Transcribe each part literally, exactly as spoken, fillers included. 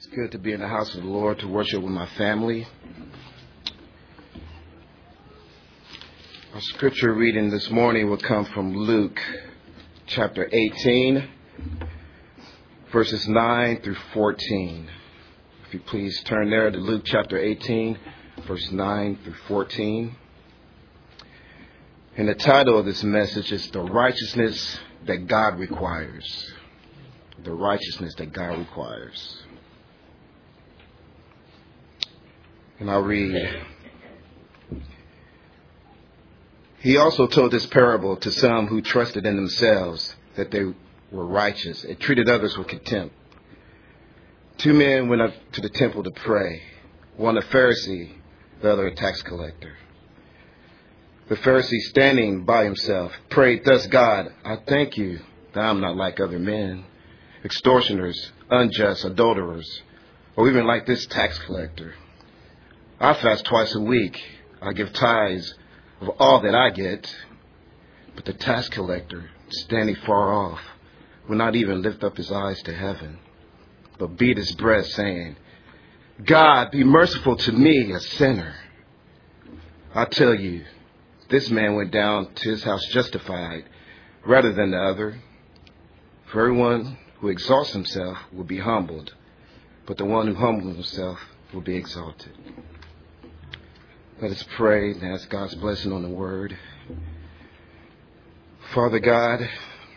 Good to be in the house of the Lord to worship with my family. Our scripture reading this morning will come from Luke chapter eighteen, verses nine through fourteen. If you please turn there to Luke chapter eighteen, verse nine through fourteen. And the title of this message is The Righteousness That God Requires. The righteousness that God requires. And I'll read. He also told this parable to some who trusted in themselves that they were righteous and treated others with contempt. Two men went up to the temple to pray, one a Pharisee, the other a tax collector. The Pharisee, standing by himself, prayed thus: God, I thank you that I am not like other men, extortioners, unjust, adulterers, or even like this tax collector. I fast twice a week. I give tithes of all that I get. But the tax collector, standing far off, will not even lift up his eyes to heaven, but beat his breast, saying, God, be merciful to me, a sinner. I tell you, this man went down to his house justified rather than the other. For everyone who exalts himself will be humbled, but the one who humbles himself will be exalted. Let us pray and ask God's blessing on the word. Father God,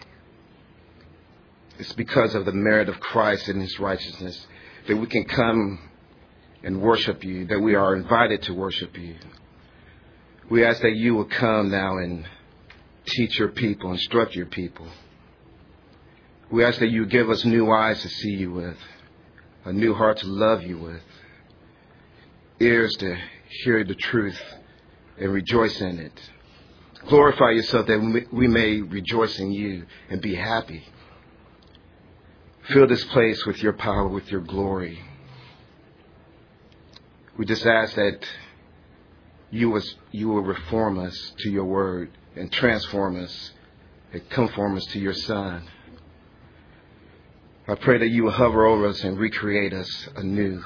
it's because of the merit of Christ and his righteousness that we can come and worship you, that we are invited to worship you. We ask that you will come now and teach your people, instruct your people. We ask that you give us new eyes to see you with, a new heart to love you with, ears to hear the truth and rejoice in it. Glorify yourself that we may rejoice in you and be happy. Fill this place with your power, with your glory. We just ask that you will, you will reform us to your word and transform us and conform us to your Son. I pray that you will hover over us and recreate us anew.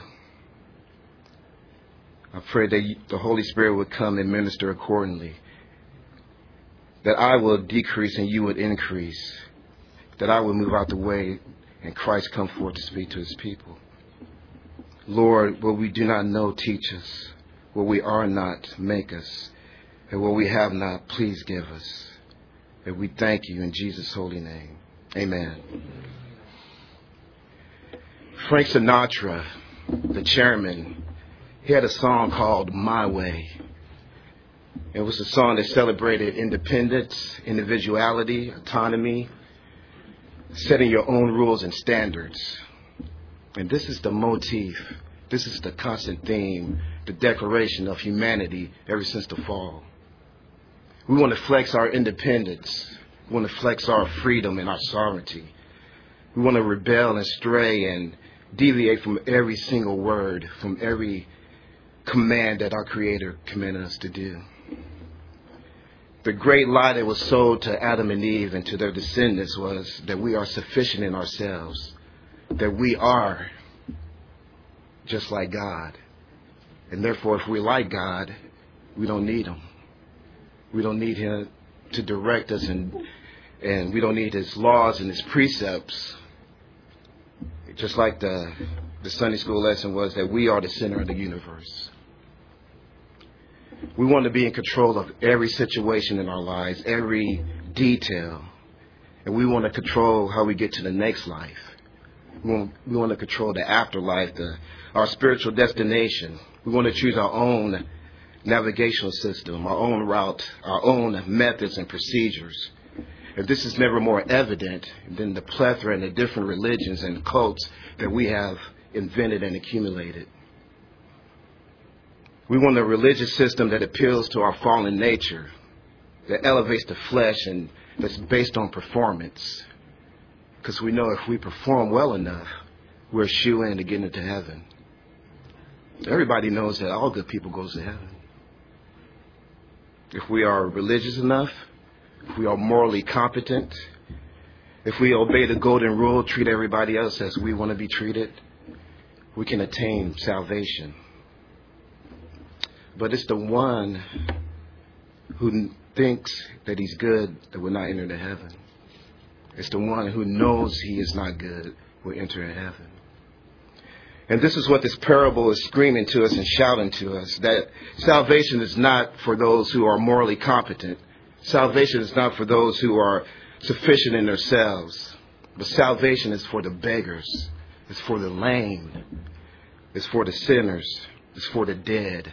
I pray that you, the Holy Spirit would come and minister accordingly. That I will decrease and you would increase. That I will move out the way and Christ come forth to speak to his people. Lord, what we do not know, teach us. What we are not, make us. And what we have not, please give us. And we thank you in Jesus' holy name. Amen. Frank Sinatra, the chairman, he had a song called My Way. It was a song that celebrated independence, individuality, autonomy, setting your own rules and standards. And this is the motif, this is the constant theme, the declaration of humanity ever since the fall. We want to flex our independence. We want to flex our freedom and our sovereignty. We want to rebel and stray and deviate from every single word, from every command that our Creator commanded us to do. The great lie that was sold to Adam and Eve and to their descendants was that we are sufficient in ourselves, that we are just like God. And therefore, if we're like God, we don't need him. We don't need him to direct us, and, and we don't need his laws and his precepts. Just like the, the Sunday school lesson was that we are the center of the universe. We want to be in control of every situation in our lives, every detail. And we want to control how we get to the next life. We want, we want to control the afterlife, the, our spiritual destination. We want to choose our own navigational system, our own route, our own methods and procedures. If this is never more evident than the plethora and the different religions and cults that we have invented and accumulated. We want a religious system that appeals to our fallen nature, that elevates the flesh and that's based on performance. Because we know if we perform well enough, we're a shoo-in to get into heaven. Everybody knows that all good people goes to heaven. If we are religious enough, if we are morally competent, if we obey the golden rule, treat everybody else as we want to be treated, we can attain salvation. But it's the one who thinks that he's good that will not enter into heaven. It's the one who knows he is not good will enter into heaven. And this is what this parable is screaming to us and shouting to us, that salvation is not for those who are morally competent. Salvation is not for those who are sufficient in themselves. But salvation is for the beggars. It's for the lame. It's for the sinners. It's for the dead.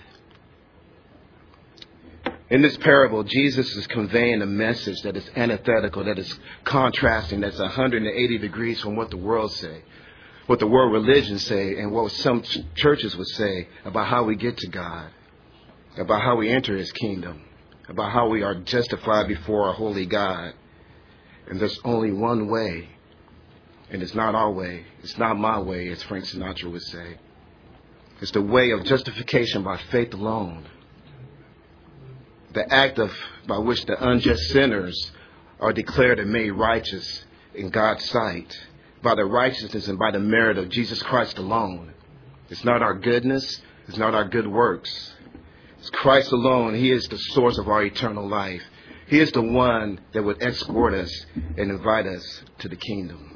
In this parable, Jesus is conveying a message that is antithetical, that is contrasting, that's one hundred eighty degrees from what the world say, what the world religions say, and what some ch- churches would say about how we get to God, about how we enter his kingdom, about how we are justified before our holy God. And there's only one way, and it's not our way. It's not my way, as Frank Sinatra would say. It's the way of justification by faith alone. The act of by which the unjust sinners are declared and made righteous in God's sight by the righteousness and by the merit of Jesus Christ alone. It's not our goodness. It's not our good works. It's Christ alone. He is the source of our eternal life. He is the one that would escort us and invite us to the kingdom.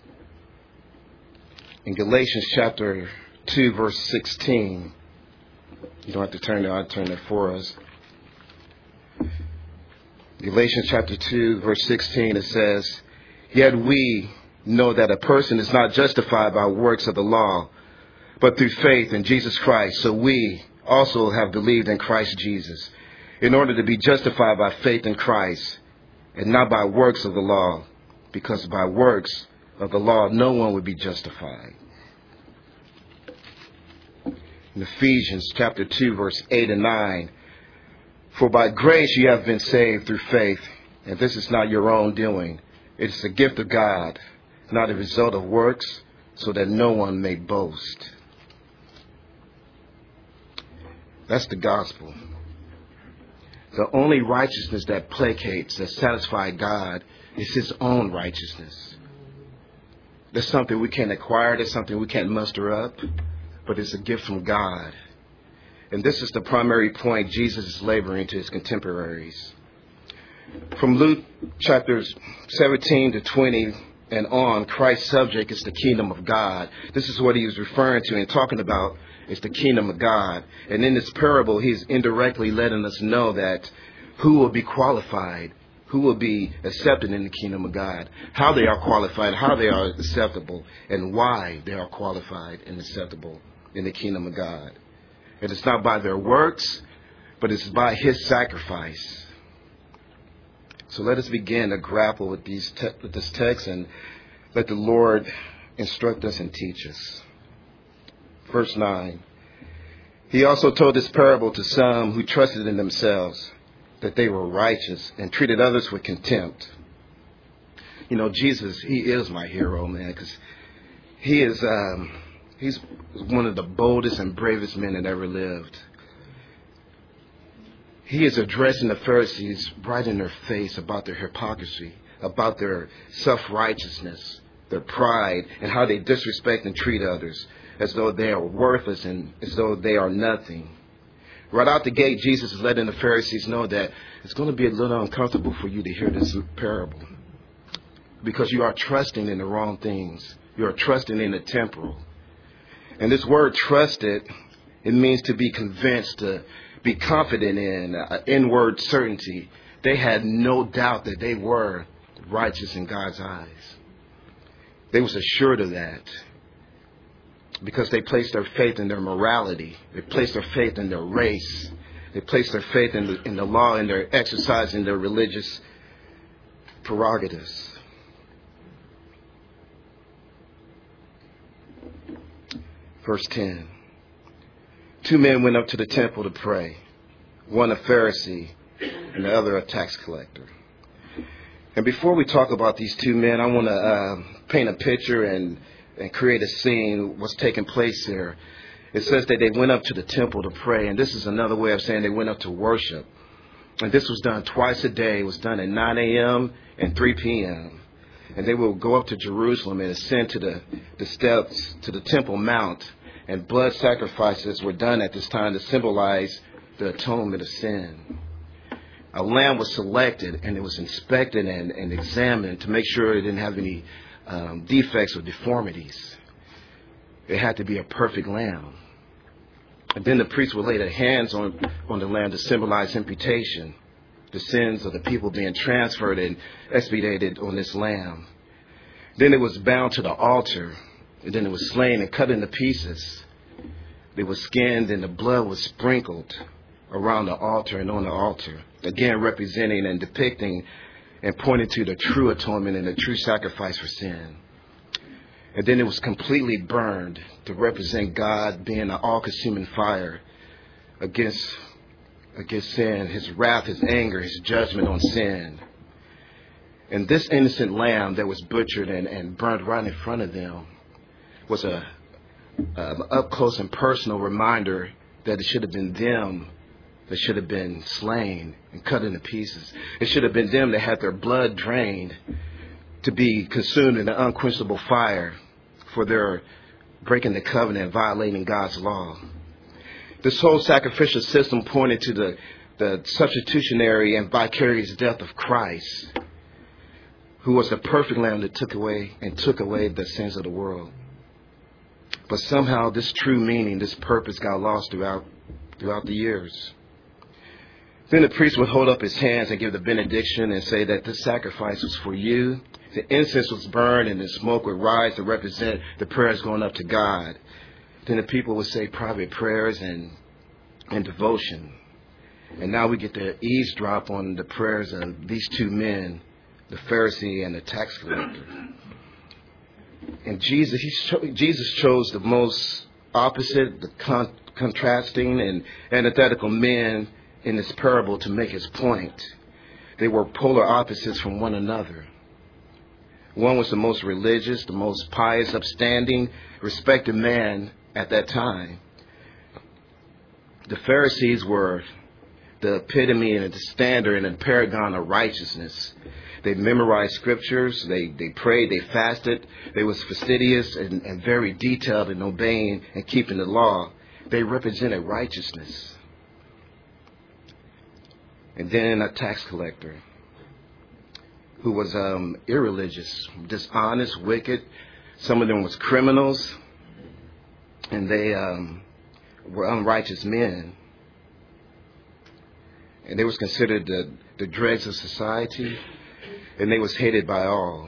In Galatians chapter two, verse sixteen, you don't have to turn there. I'll turn it for us. Galatians chapter two, verse sixteen, it says, "Yet we know that a person is not justified by works of the law, but through faith in Jesus Christ. So we also have believed in Christ Jesus, in order to be justified by faith in Christ, and not by works of the law, because by works of the law no one would be justified." In Ephesians chapter two, verse eight and nine, "For by grace you have been saved through faith, and this is not your own doing. It is a gift of God, not a result of works, so that no one may boast." That's the gospel. The only righteousness that placates, that satisfies God, is his own righteousness. That's something we can't acquire. That's something we can't muster up, but it's a gift from God. And this is the primary point Jesus is laboring to his contemporaries. From Luke chapters seventeen to twenty and on, Christ's subject is the kingdom of God. This is what he is referring to and talking about is the kingdom of God. And in this parable, he's indirectly letting us know that who will be qualified, who will be accepted in the kingdom of God, how they are qualified, how they are acceptable, and why they are qualified and acceptable in the kingdom of God. And it's not by their works, but it's by his sacrifice. So let us begin to grapple with these te- with this text and let the Lord instruct us and teach us. Verse nine. "He also told this parable to some who trusted in themselves that they were righteous and treated others with contempt." You know, Jesus, he is my hero, man, because he is... Um, He's one of the boldest and bravest men that ever lived. He is addressing the Pharisees right in their face about their hypocrisy, about their self-righteousness, their pride, and how they disrespect and treat others as though they are worthless and as though they are nothing. Right out the gate, Jesus is letting the Pharisees know that it's going to be a little uncomfortable for you to hear this parable, because you are trusting in the wrong things. You are trusting in the temporal. And this word trusted, it means to be convinced, to be confident in, uh, inward certainty. They had no doubt that they were righteous in God's eyes. They was assured of that because they placed their faith in their morality. They placed their faith in their race. They placed their faith in the, in the law and their exercising their religious prerogatives. Verse ten. "Two men went up to the temple to pray, one a Pharisee and the other a tax collector." And before we talk about these two men, I want to uh, paint a picture and, and create a scene, what's taking place here. It says that they went up to the temple to pray, and this is another way of saying they went up to worship. And this was done twice a day. It was done at nine a.m. and three p.m. And they will go up to Jerusalem and ascend to the, the steps to the Temple Mount. and blood sacrifices were done at this time to symbolize the atonement of sin. A lamb was selected, and it was inspected and, and examined to make sure it didn't have any um, defects or deformities. It had to be a perfect lamb. And then the priest would lay their hands on, on the lamb to symbolize imputation, the sins of the people being transferred and expiated on this lamb. Then it was bound to the altar, and then it was slain and cut into pieces. It was skinned, and the blood was sprinkled around the altar and on the altar, again representing and depicting and pointing to the true atonement and the true sacrifice for sin. And then it was completely burned to represent God being an all-consuming fire against, against sin, his wrath, his anger, his judgment on sin. And this innocent lamb that was butchered and, and burned right in front of them was a, a up-close and personal reminder that it should have been them that should have been slain and cut into pieces. It should have been them that had their blood drained to be consumed in the unquenchable fire for their breaking the covenant and violating God's law. This whole sacrificial system pointed to the, the substitutionary and vicarious death of Christ, who was the perfect lamb that took away and took away the sins of the world. But somehow this true meaning, this purpose got lost throughout throughout the years. Then the priest would hold up his hands and give the benediction and say that this sacrifice was for you. The incense was burned and the smoke would rise to represent the prayers going up to God. Then the people would say private prayers and, and devotion. And now we get to eavesdrop on the prayers of these two men, the Pharisee and the tax collector. And Jesus, he cho- Jesus chose the most opposite, the con- contrasting and antithetical men in this parable to make his point. They were polar opposites from one another. One was the most religious, the most pious, upstanding, respected man at that time. The Pharisees were the epitome and the standard and the paragon of righteousness. They memorized scriptures, they, they prayed, they fasted, they was fastidious and, and very detailed in obeying and keeping the law. They represented righteousness. And then a tax collector who was um, irreligious, dishonest, wicked. Some of them was criminals, and they um, were unrighteous men. And they was considered the, the dregs of society, and they was hated by all.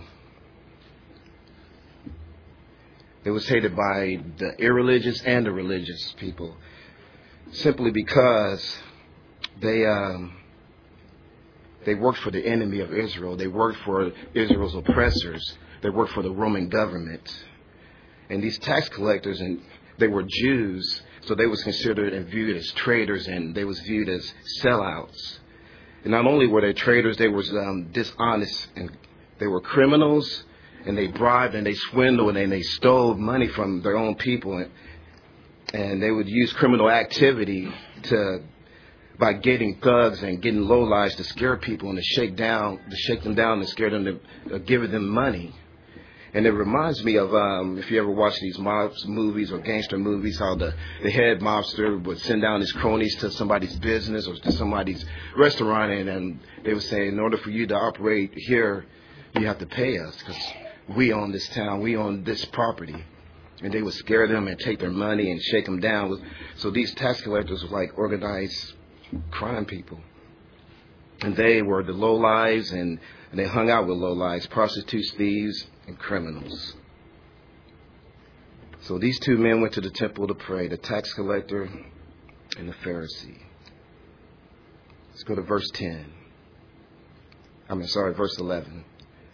They was hated by the irreligious and the religious people, simply because they um, they worked for the enemy of Israel. They worked for Israel's oppressors. They worked for the Roman government. And these tax collectors, and they were Jews, so they was considered and viewed as traitors, and they was viewed as sellouts. And not only were they traitors, they were um, dishonest, and they were criminals, and they bribed and they swindled and they stole money from their own people, and, and they would use criminal activity to by getting thugs and getting lowlives to scare people and to shake down, to shake them down and scare them to uh, give them money. And it reminds me of, um, if you ever watch these mob movies or gangster movies, how the, the head mobster would send down his cronies to somebody's business or to somebody's restaurant, and, and they would say, in order for you to operate here, you have to pay us because we own this town, we own this property. And they would scare them and take their money and shake them down. So these tax collectors were like organized crime people. And they were the lowlives, and, and they hung out with lowlives, prostitutes, thieves, and criminals. So these two men went to the temple to pray, the tax collector and the Pharisee. Let's go to verse ten. I mean, sorry, verse eleven.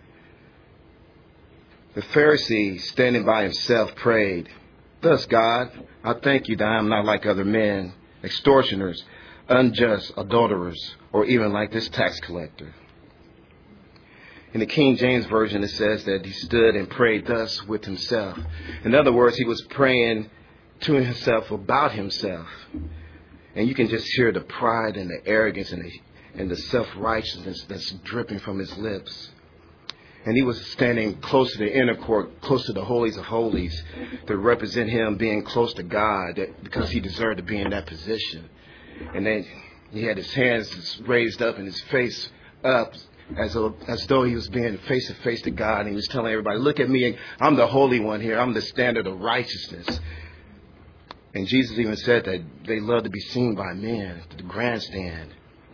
The Pharisee, standing by himself, prayed, "Thus, God, I thank you that I am not like other men, extortioners, unjust, adulterers, or even like this tax collector." In the King James Version, it says that he stood and prayed thus with himself. In other words, he was praying to himself about himself. And you can just hear the pride and the arrogance and the, and the self-righteousness that's dripping from his lips. And he was standing close to the inner court, close to the holies of holies, to represent him being close to God, that, because he deserved to be in that position. And then he had his hands raised up and his face up, as, a, as though he was being face to face to God. And he was telling everybody, look at me, I'm the Holy One here. I'm the standard of righteousness. And Jesus even said that they love to be seen by men, the grandstand.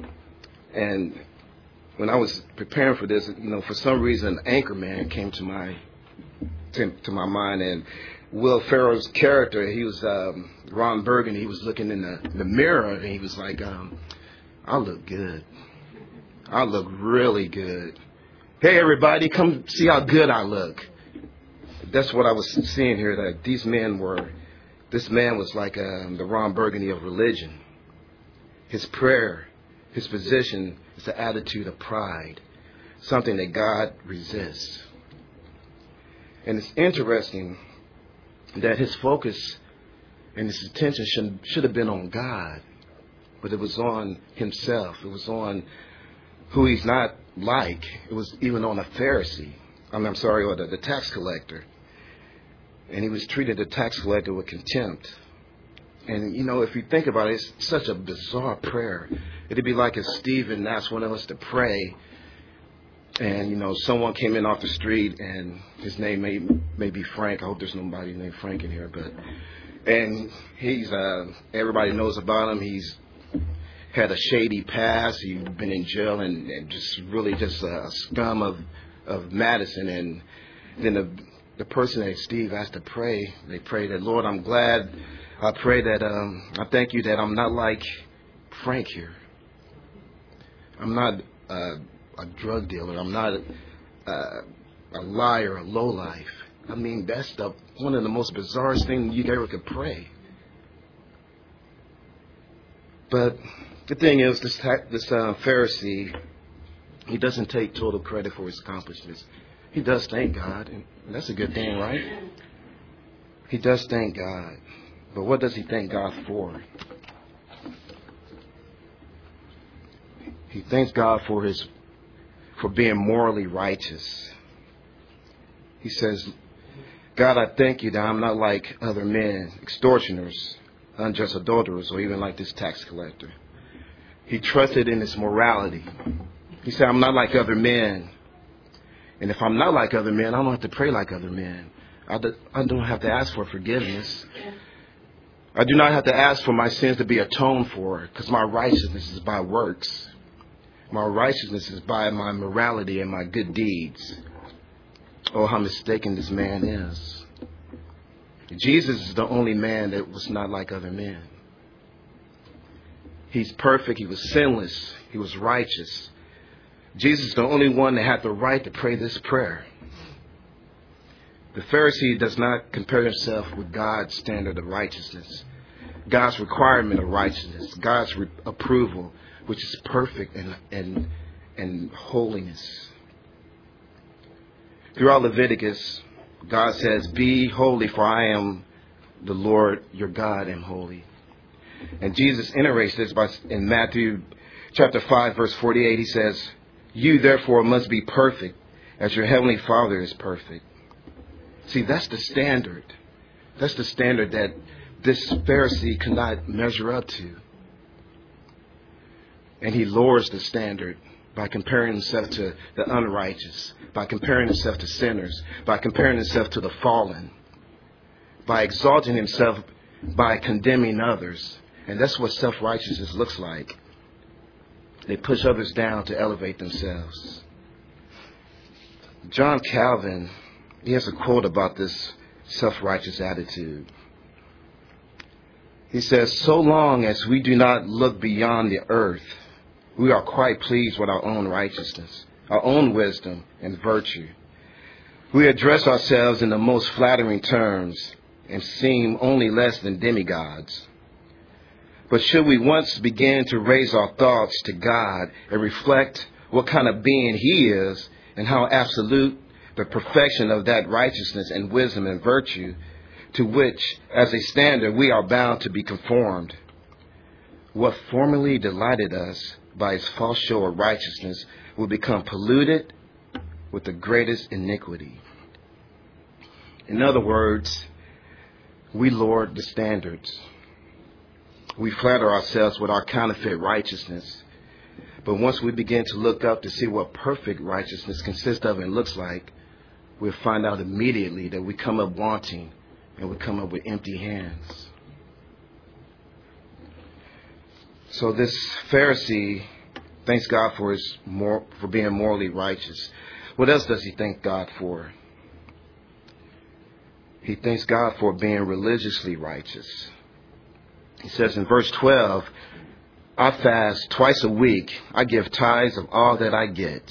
And when I was preparing for this, you know, for some reason, Anchorman came to my to, to my mind, and Will Ferrell's character, he was um, Ron Burgundy. He was looking in the, the mirror, and he was like, um, "I look good. I look really good. Hey, everybody, come see how good I look." That's what I was seeing here. That these men were. This man was like um, the Ron Burgundy of religion. His prayer, his position is the attitude of pride, something that God resists. And it's interesting that his focus and his attention should, should have been on God, but it was on himself. It was on who he's not like. It was even on a Pharisee. I mean, I'm sorry, or the, the tax collector. And he was treated the tax collector with contempt. And, you know, if you think about it, it's such a bizarre prayer. It'd be like if Stephen asked one of us to pray, and, you know, someone came in off the street, and his name may, may be Frank. I hope there's nobody named Frank in here. But and he's, uh, everybody knows about him. He's had a shady past. He's been in jail and, and just really just a scum of, of Madison. And then the, the person that Steve asked to pray, they pray that, Lord, I'm glad. I pray that, um, I thank you that I'm not like Frank here. I'm not uh, a drug dealer. I'm not a, uh, a liar, a lowlife. I mean, that's the one of the most bizarre things you ever could pray. But the thing is, this this uh, Pharisee, he doesn't take total credit for his accomplishments. He does thank God, and that's a good thing, right? He does thank God. But what does he thank God for? He thanks God for his for being morally righteous. He says, God, I thank you that I'm not like other men, extortioners, unjust adulterers, or even like this tax collector. He trusted in his morality. He said, I'm not like other men. And if I'm not like other men, I don't have to pray like other men. I don't have to ask for forgiveness. I do not have to ask for my sins to be atoned for, because my righteousness is by works. My righteousness is by my morality and my good deeds. Oh, how mistaken this man is. Jesus is the only man that was not like other men. He's perfect. He was sinless. He was righteous. Jesus is the only one that had the right to pray this prayer. The Pharisee does not compare himself with God's standard of righteousness, God's requirement of righteousness, God's re- approval, which is perfect and, and, and holiness. Throughout Leviticus, God says, be holy, for I am the Lord your God am holy. And Jesus iterates this by, in Matthew chapter five, verse forty-eight. He says, you therefore must be perfect as your heavenly Father is perfect. See, that's the standard. That's the standard that this Pharisee could not measure up to. And he lowers the standard by comparing himself to the unrighteous, by comparing himself to sinners, by comparing himself to the fallen, by exalting himself by condemning others. And that's what self-righteousness looks like. They push others down to elevate themselves. John Calvin, he has a quote about this self-righteous attitude. He says, so long as we do not look beyond the earth, we are quite pleased with our own righteousness, our own wisdom and virtue. We address ourselves in the most flattering terms and seem only less than demigods. But should we once begin to raise our thoughts to God and reflect what kind of being He is and how absolute the perfection of that righteousness and wisdom and virtue to which, as a standard, we are bound to be conformed, what formerly delighted us by its false show of righteousness will become polluted with the greatest iniquity. In other words, we lowered the standards. We flatter ourselves with our counterfeit righteousness. But once we begin to look up to see what perfect righteousness consists of and looks like, we'll find out immediately that we come up wanting and we come up with empty hands. So this Pharisee thanks God for his mor- for being morally righteous. What else does he thank God for? He thanks God for being religiously righteous. He says in verse twelve, I fast twice a week. I give tithes of all that I get.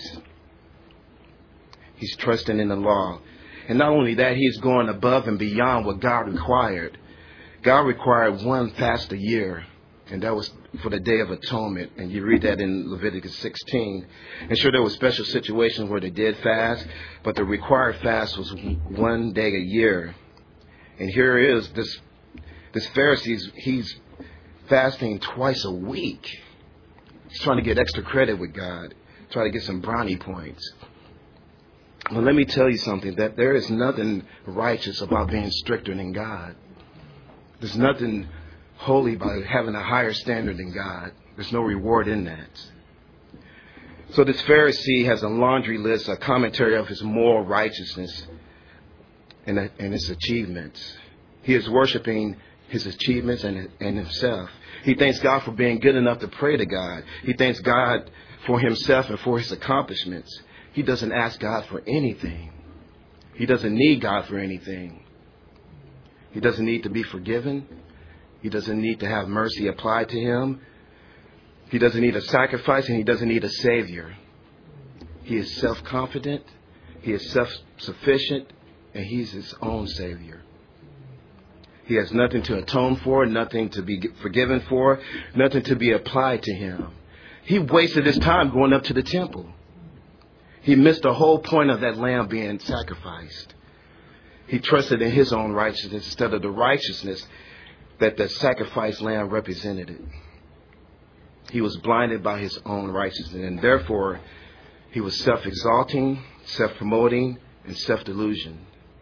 He's trusting in the law. And not only that, he's going above and beyond what God required. God required one fast a year, and that was for the Day of Atonement. And you read that in Leviticus sixteen. And sure, there were special situations where they did fast, but the required fast was one day a year. And here is this, this Pharisee, he's fasting twice a week. He's trying to get extra credit with God, trying to get some brownie points. Well, let me tell you something, that there is nothing righteous about being stricter than God. There's nothing holy by having a higher standard than God. There's no reward in that. So this Pharisee has a laundry list, a commentary of his moral righteousness and, and his achievements. He is worshiping his achievements and, and himself. He thanks God for being good enough to pray to God. He thanks God for himself and for his accomplishments. He doesn't ask God for anything. He doesn't need God for anything. He doesn't need to be forgiven. He doesn't need to have mercy applied to him. He doesn't need a sacrifice, and he doesn't need a savior. He is self-confident. He is self-sufficient, and he's his own savior. He has nothing to atone for, nothing to be forgiven for, nothing to be applied to him. He wasted his time going up to the temple. He missed the whole point of that lamb being sacrificed. He trusted in his own righteousness instead of the righteousness that the sacrificed lamb represented. He was blinded by his own righteousness, and therefore he was self-exalting, self-promoting, and self-delusion.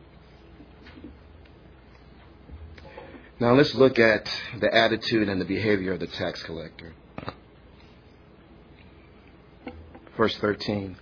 Now let's look at the attitude and the behavior of the tax collector. Verse thirteen.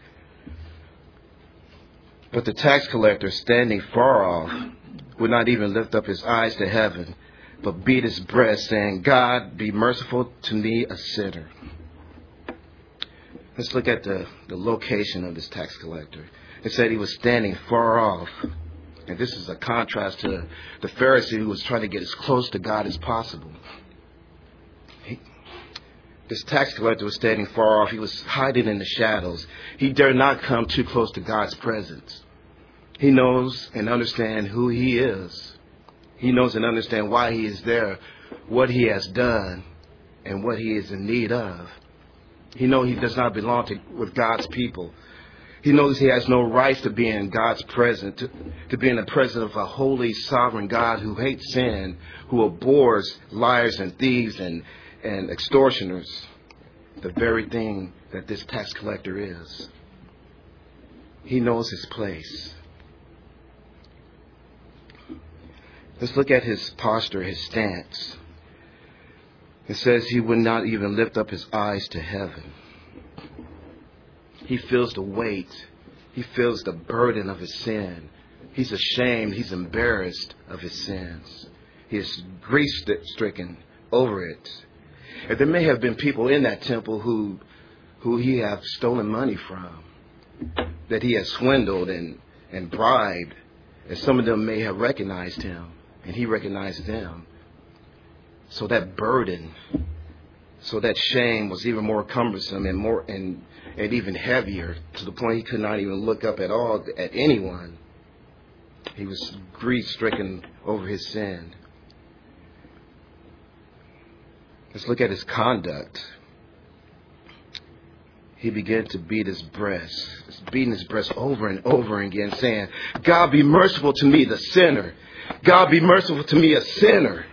But the tax collector, standing far off, would not even lift up his eyes to heaven, but beat his breast, saying, God, be merciful to me, a sinner. Let's look at the, the location of this tax collector. It said he was standing far off. And this is a contrast to the Pharisee who was trying to get as close to God as possible. He, this tax collector was standing far off. He was hiding in the shadows. He dared not come too close to God's presence. He knows and understands who he is. He knows and understands why he is there, what he has done, and what he is in need of. He knows he does not belong to with God's people. He knows he has no right to be in God's presence, to, to be in the presence of a holy, sovereign God who hates sin, who abhors liars and thieves and, and extortioners, the very thing that this tax collector is. He knows his place. Let's look at his posture, his stance. It says he would not even lift up his eyes to heaven. He feels the weight. He feels the burden of his sin. He's ashamed. He's embarrassed of his sins. He is grief-stricken over it. And there may have been people in that temple who, who he have stolen money from, that he has swindled and, and bribed. And some of them may have recognized him, and he recognized them. So that burden, so that shame was even more cumbersome and more and, and even heavier, to the point he could not even look up at all at anyone. He was grief-stricken over his sin. Let's look at his conduct. He began to beat his breast, beating his breast over and over again, saying, God, be merciful to me, the sinner. God, be merciful to me, a sinner.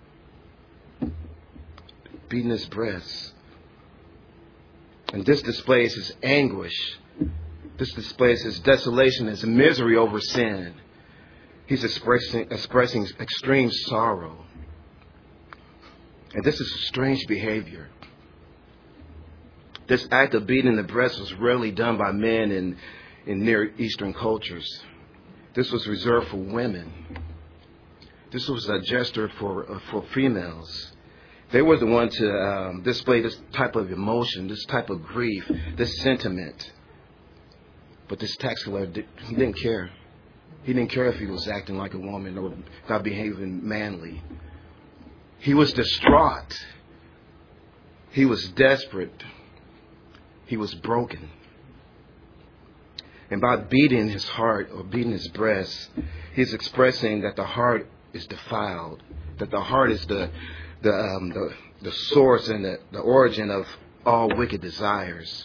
Beating his breast. And this displays his anguish This displays his desolation, his misery over sin. He's expressing, expressing extreme sorrow. And this is strange behavior. This act of beating the breast was rarely done by men in, in Near Eastern cultures. This was reserved for women. This was a gesture for uh, for females. They were the ones to um, display this type of emotion, this type of grief, this sentiment. But this tax collector, he didn't care. He didn't care if he was acting like a woman or not behaving manly. He was distraught. He was desperate. He was broken. And by beating his heart or beating his breast, he's expressing that the heart is defiled, that the heart is the the um, the, the source and the, the origin of all wicked desires.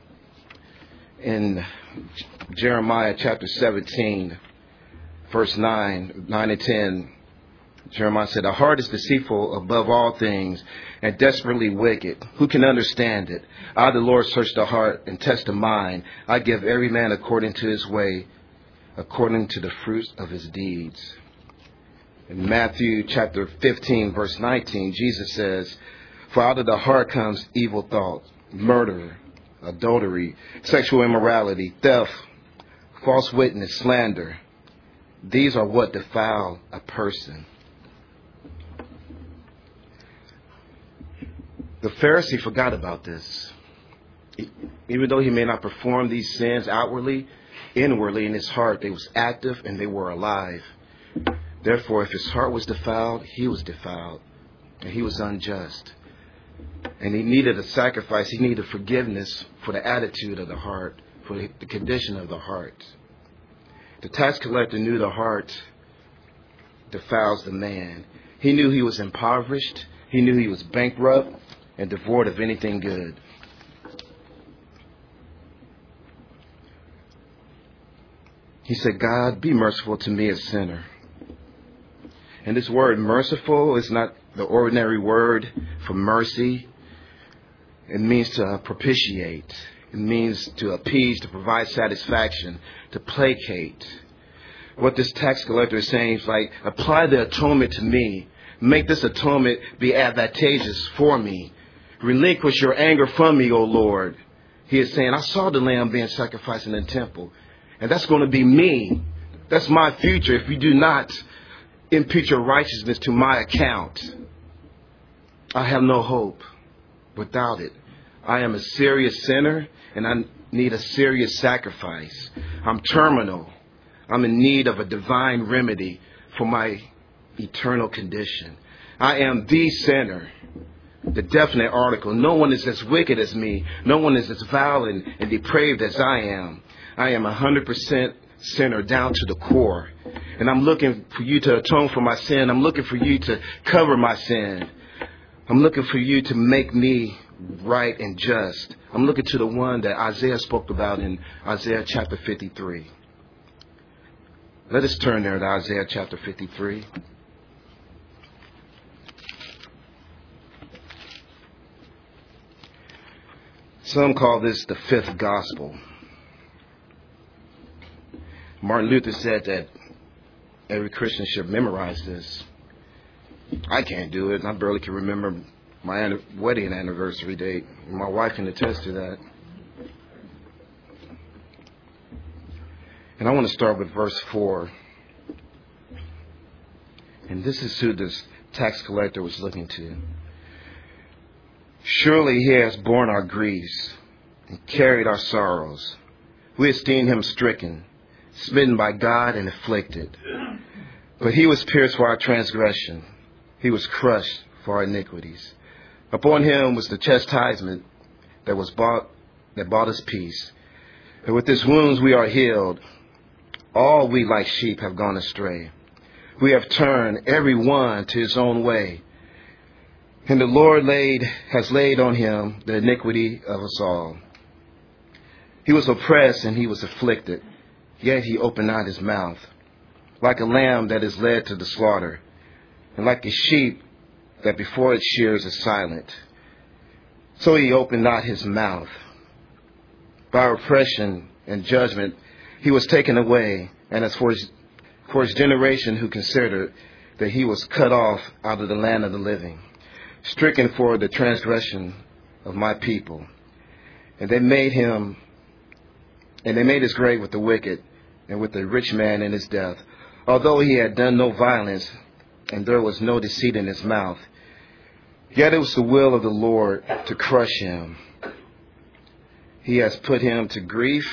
In Jeremiah chapter seventeen, verse nine, nine and ten, Jeremiah said, "The heart is deceitful above all things and desperately wicked. Who can understand it? I, the Lord, search the heart and test the mind. I give every man according to his way, according to the fruits of his deeds." In Matthew chapter fifteen, verse nineteen, Jesus says, "For out of the heart comes evil thoughts, murder, adultery, sexual immorality, theft, false witness, slander. These are what defile a person." The Pharisee forgot about this. Even though he may not perform these sins outwardly, inwardly in his heart, they was active and they were alive. Therefore, if his heart was defiled, he was defiled. And he was unjust. And he needed a sacrifice. He needed forgiveness for the attitude of the heart, for the condition of the heart. The tax collector knew the heart defiles the man. He knew he was impoverished. He knew he was bankrupt and devoid of anything good. He said, "God, be merciful to me, a sinner." And this word merciful is not the ordinary word for mercy. It means to propitiate. It means to appease, to provide satisfaction, to placate. What this tax collector is saying is like, apply the atonement to me. Make this atonement be advantageous for me. Relinquish your anger from me, O Lord. He is saying, I saw the lamb being sacrificed in the temple. And that's going to be me. That's my future if you do not impute your righteousness to my account. I have no hope without it. I am a serious sinner and I need a serious sacrifice. I'm terminal. I'm in need of a divine remedy for my eternal condition. I am the sinner, the definite article. No one is as wicked as me. No one is as vile and, and depraved as I am. I am one hundred percent sinner down to the core. And I'm looking for you to atone for my sin. I'm looking for you to cover my sin. I'm looking for you to make me right and just. I'm looking to the one that Isaiah spoke about in Isaiah chapter fifty-three. Let us turn there to Isaiah chapter fifty-three. Some call this the fifth gospel. Martin Luther said that every Christian should memorize this. I can't do it. I barely can remember my wedding anniversary date. My wife can attest to that. And I want to start with verse four. And this is who this tax collector was looking to. Surely he has borne our griefs and carried our sorrows. We esteemed him stricken, smitten by God and afflicted. But he was pierced for our transgression. He was crushed for our iniquities. Upon him was the chastisement that was bought, that bought us peace. And with his wounds we are healed. All we like sheep have gone astray. We have turned every one to his own way. And the Lord laid, has laid on him the iniquity of us all. He was oppressed and he was afflicted, yet he opened not his mouth. Like a lamb that is led to the slaughter, and like a sheep that before its shears is silent, so he opened not his mouth. By oppression and judgment, he was taken away. And as for his, for his generation who considered that he was cut off out of the land of the living, stricken for the transgression of my people. And they made him, and they made his grave with the wicked and with the rich man in his death. Although he had done no violence, and there was no deceit in his mouth, yet it was the will of the Lord to crush him. He has put him to grief.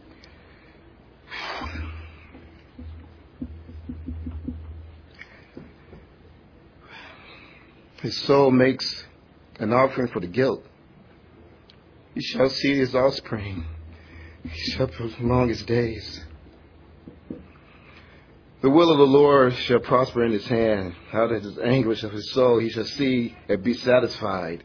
His soul makes an offering for the guilt. He shall see his offspring. He shall prolong his days. The will of the Lord shall prosper in his hand. Out of his anguish of his soul he shall see and be satisfied.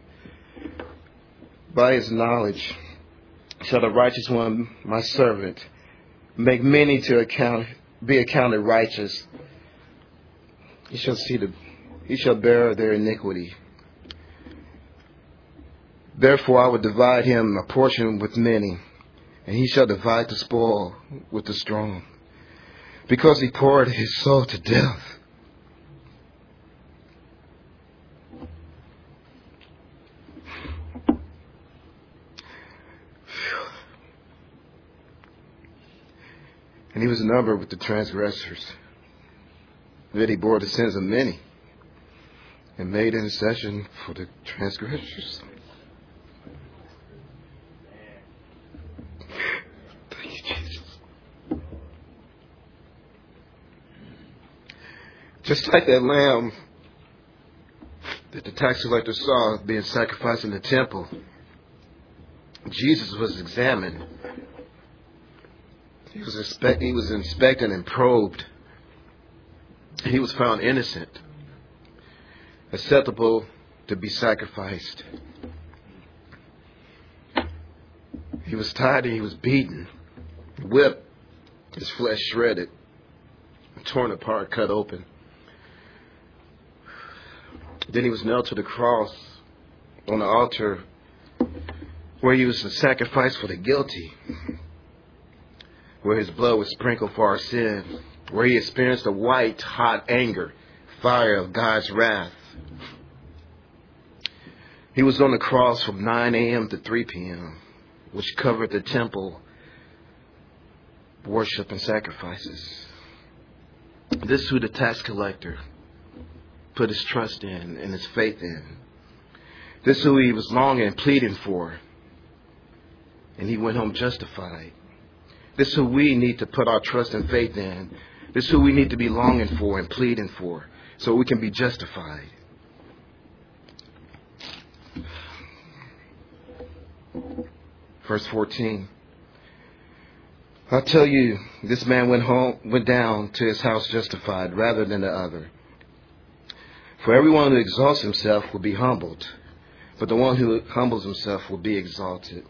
By his knowledge shall the righteous one, my servant, make many to account, be accounted righteous. He shall see the, he shall bear their iniquity. Therefore I will divide him a portion with many, and he shall divide the spoil with the strong, because he poured his soul to death. And he was numbered with the transgressors. Yet he bore the sins of many and made intercession for the transgressors. Thank you, Jesus. Just like that lamb that the tax collector saw being sacrificed in the temple, Jesus was examined. He was, expect, he was inspected and probed. He was found innocent, acceptable to be sacrificed. He was tied and he was beaten, whipped, his flesh shredded, torn apart, cut open. Then he was nailed to the cross on the altar where he was the sacrifice for the guilty, where his blood was sprinkled for our sin, where he experienced the white, hot anger, fire of God's wrath. He was on the cross from nine a.m. to three p.m., which covered the temple worship and sacrifices. This is who the tax collector put his trust in and his faith in. This is who he was longing and pleading for, and he went home justified. This is who we need to put our trust and faith in. This is who we need to be longing for and pleading for, so we can be justified. Verse fourteen. I tell you, this man went home, went down to his house justified rather than the other. For everyone who exalts himself will be humbled, but the one who humbles himself will be exalted.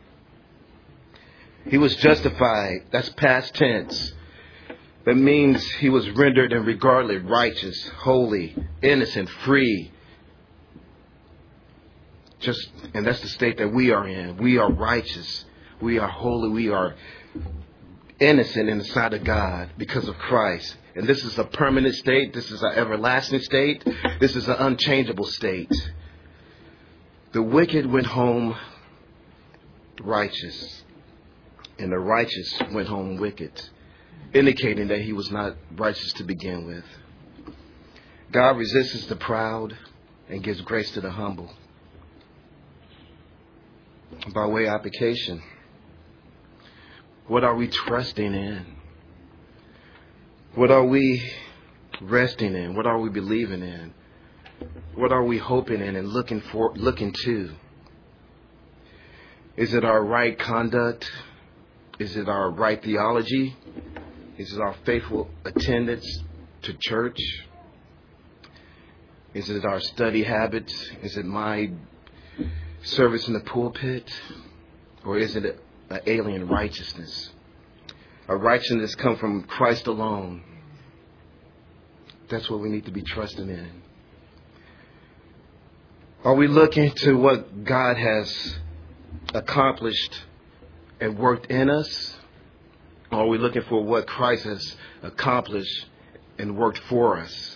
He was justified. That's past tense. That means he was rendered and regarded righteous, holy, innocent, free. Just, and that's the state that we are in. We are righteous. We are holy. We are innocent in the sight of God because of Christ. And this is a permanent state. This is an everlasting state. This is an unchangeable state. The wicked went home righteous, and the righteous went home wicked, indicating that he was not righteous to begin with. God resists the proud and gives grace to the humble. By way of application, what are we trusting in? What are we resting in? What are we believing in? What are we hoping in and looking for, looking to? Is it our right conduct? Is it our right theology? Is it our faithful attendance to church? Is it our study habits? Is it my service in the pulpit? Or is it an alien righteousness? A righteousness come from Christ alone. That's what we need to be trusting in. Are we looking to what God has accomplished and worked in us? Or are we looking for what Christ has accomplished and worked for us?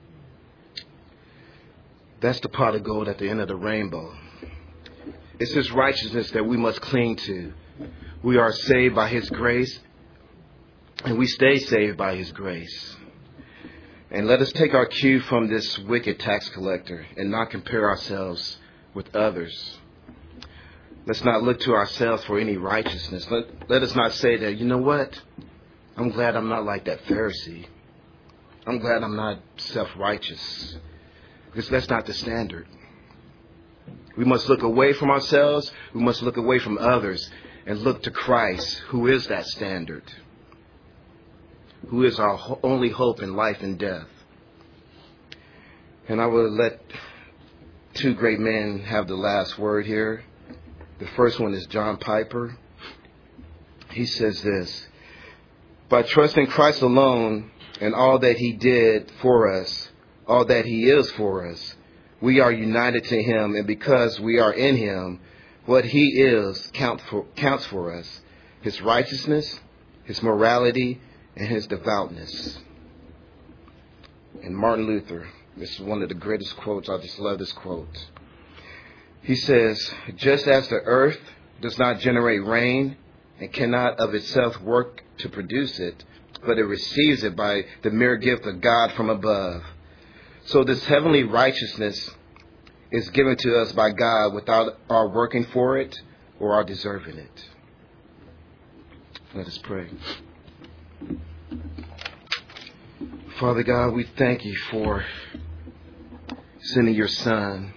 That's the pot of gold at the end of the rainbow. It's His righteousness that we must cling to. We are saved by His grace, and we stay saved by His grace. And let us take our cue from this wicked tax collector and not compare ourselves with others. Let's not look to ourselves for any righteousness. Let, let us not say that, you know what? I'm glad I'm not like that Pharisee. I'm glad I'm not self-righteous. Because that's not the standard. We must look away from ourselves. We must look away from others and look to Christ, who is that standard, who is our only hope in life and death. And I will let two great men have the last word here. The first one is John Piper. He says this: by trusting Christ alone and all that He did for us, all that He is for us, we are united to Him, and because we are in Him, what He is count for, counts for us: His righteousness, His morality, and His devoutness. And Martin Luther, this is one of the greatest quotes. I just love this quote. He says, just as the earth does not generate rain and cannot of itself work to produce it, but it receives it by the mere gift of God from above, so this heavenly righteousness is given to us by God without our working for it or our deserving it. Let us pray. Father God, we thank You for sending Your Son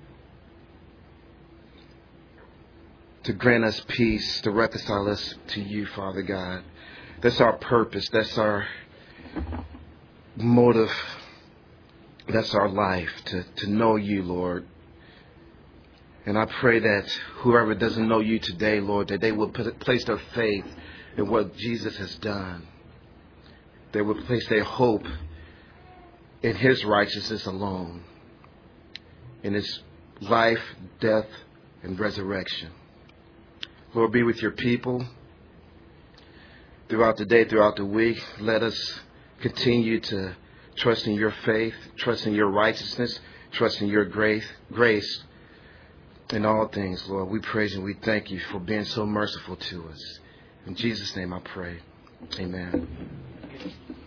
to grant us peace, to reconcile us to You, Father God. That's our purpose. That's our motive. That's our life, to, to know You, Lord. And I pray that whoever doesn't know You today, Lord, that they will put, place their faith in what Jesus has done. They will place their hope in His righteousness alone, in His life, death, and resurrection. Lord, be with Your people throughout the day, throughout the week. Let us continue to trust in Your faith, trust in Your righteousness, trust in Your grace, grace in all things, Lord. We praise and we thank You for being so merciful to us. In Jesus' name I pray. Amen.